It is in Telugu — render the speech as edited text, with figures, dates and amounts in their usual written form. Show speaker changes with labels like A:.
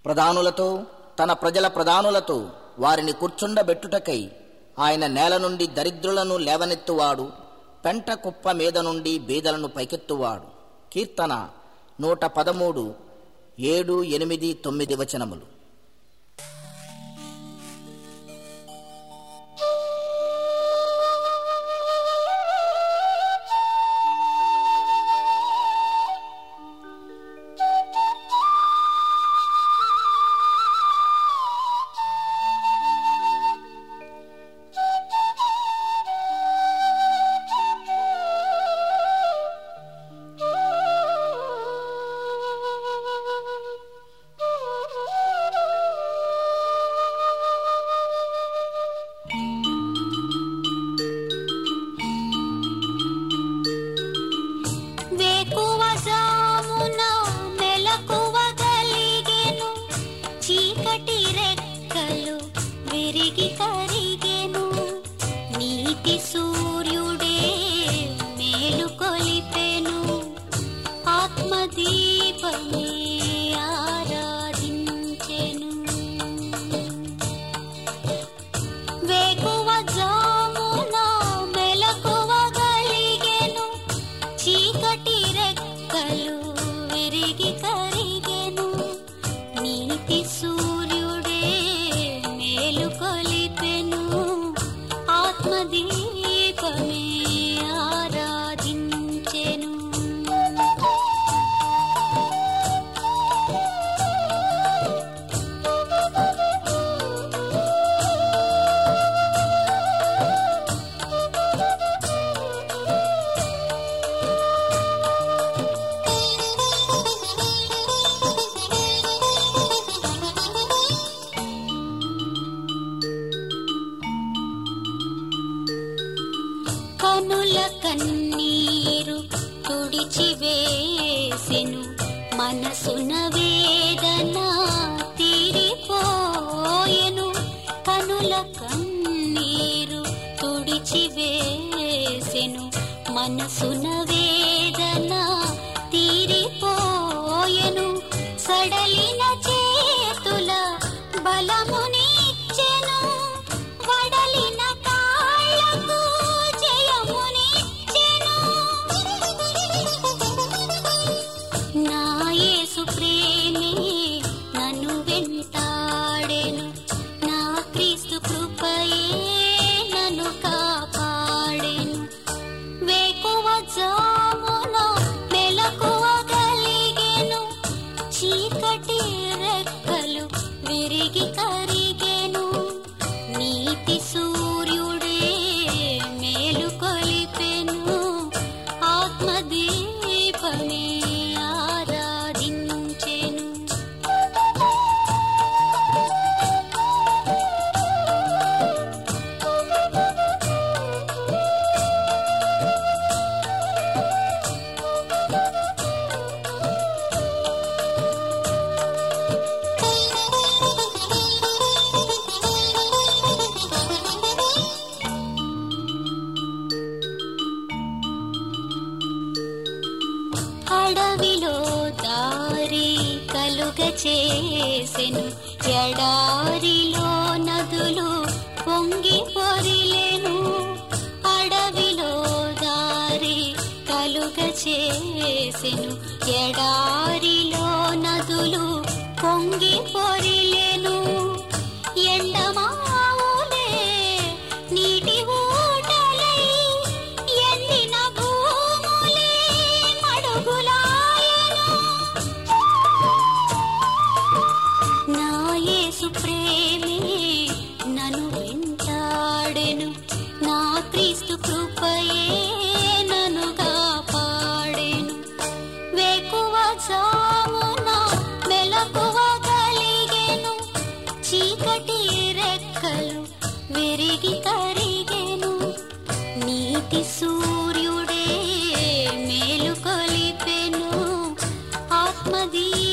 A: ప్రధానులతో తన ప్రజల ప్రధానులతో వారిని కూర్చుండబెట్టుటకై ఆయన నేల నుండి దరిద్రులను లేవనెత్తువాడు, పెంట కుప్ప మీద నుండి బీదలను పైకెత్తువాడు. కీర్తన 113, 7, 8, 9 వచనములు.
B: కనుల కన్నీరు తుడిచివేసెను, మనసున వేదన తీరిపోయెను. కనుల కన్నీరు తుడిచివేసెను, మనసున వేదన తీరిపోయెను. సడలిన చేతుల బలమునిచ్చెను, వడలిన కాళ్ళకు జయమునిచ్చెను. నా యేసు ప్రేమే నన్ను వెంటాడెను, నా క్రీస్తు కృపయే నన్ను కాపాడెను. వేకువ జామున మెలకువగలిగెను, చీకటి రెక్కలు విరిగి కరిగెను. నీతి సూర్యుడే మేలు కొలిపెను, ఆత్మదీపమే ఆరాధించెను. అడవిలో దారి కలుగ చేసెను, ఎడారిలో నదులు పొంగి పొరిలెను. అడవిలో దారి కలుగ చేసెను, ఎడారిలో నదులు పొంగి పొరిలెను. ఎండమావులే నీటి ఊటలై, ఎండిన భూములే మడుగులాయెను. నా యేసు ప్రేమే నన్ను వెంటాడెను, నా క్రీస్తు కృపయే నన్ను కాపాడెను. వేకువ జామున మెలకువగలిగెను, చీకటి రెక్కలు విరిగి కరిగెను. నీతి సూర్యుడే మేలు కొలిపెను, ఆత్మదీ